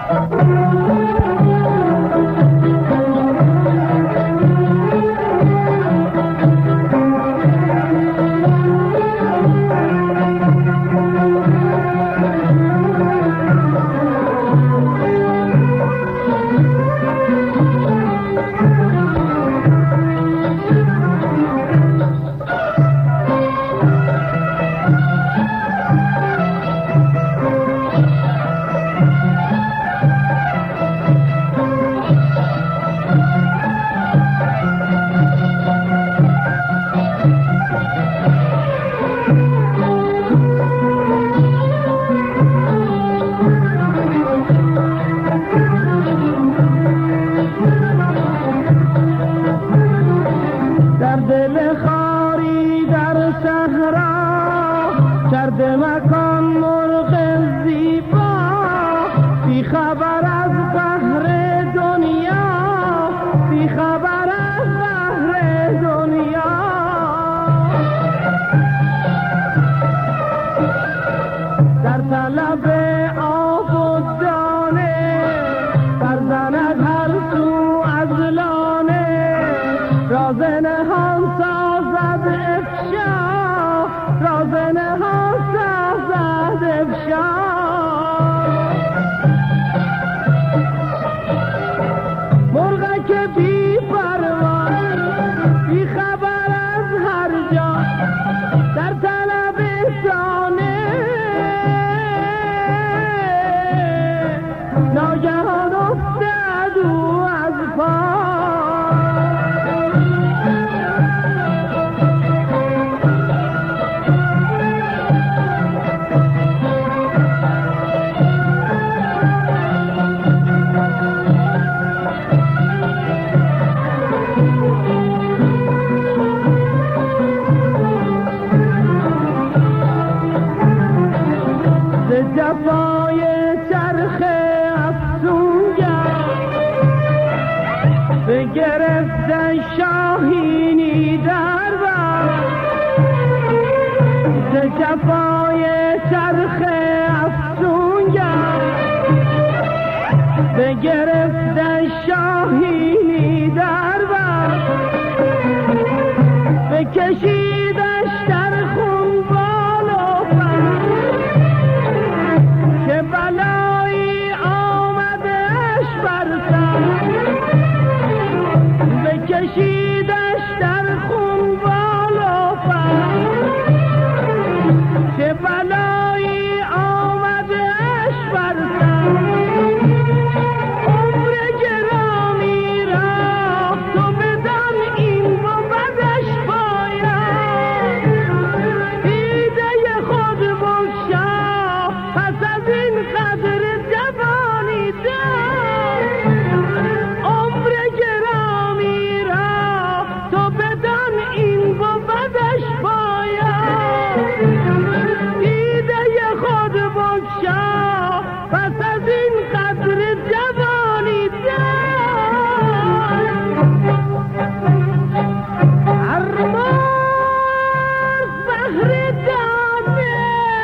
کرده مکان مرغ زیبا، بی خبر از بحر دنیا، بی خبر از بحر دنیا. در طلب آب و دانه برزند هر سو از لانه، راز نهان سازد افشا، راز نهان سازد افشا. مرغ که بی پروا، بی خبر از هر جا، در طلب دانه، ناگهان افتاد او از پا. جفای چرخ افسونگر بگرفتن شاهینی در بر، ز جفای چرخ افسونگر بگرفتن شاهینی در بر، بکشیدش در خون بال و پر، که بلایی آمدش بر سر، بکشیدش در خون بال و پر، که بلایی آمدش بر سر. عمر گرامی را تو بدان این بودش باید، دیده خود بگشا پس از این قدر جوانی دار. عمر گرامی را تو بدان این بودش باید، دیده خود بگشا پس از این قدر جوانی دار. هر مرغ بهر دانه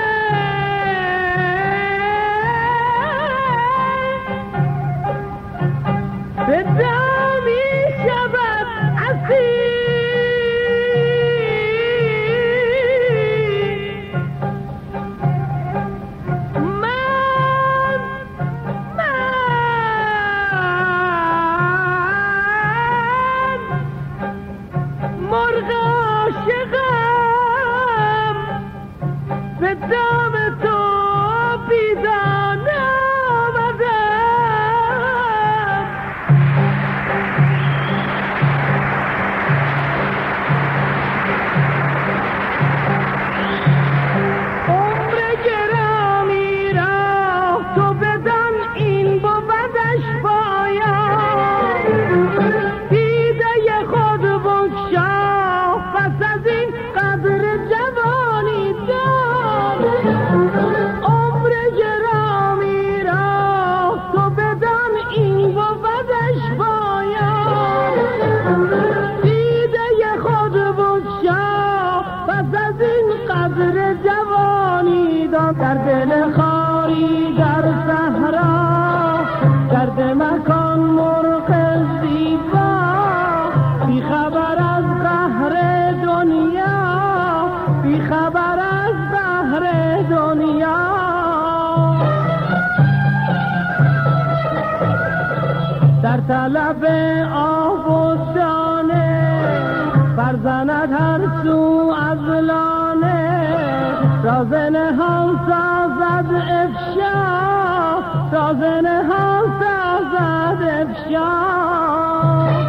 به دامی شود اسیر، من طلب آب و دانه برزند هر سو از لانه راز نهان سازد افشا راز نهان سازد افشا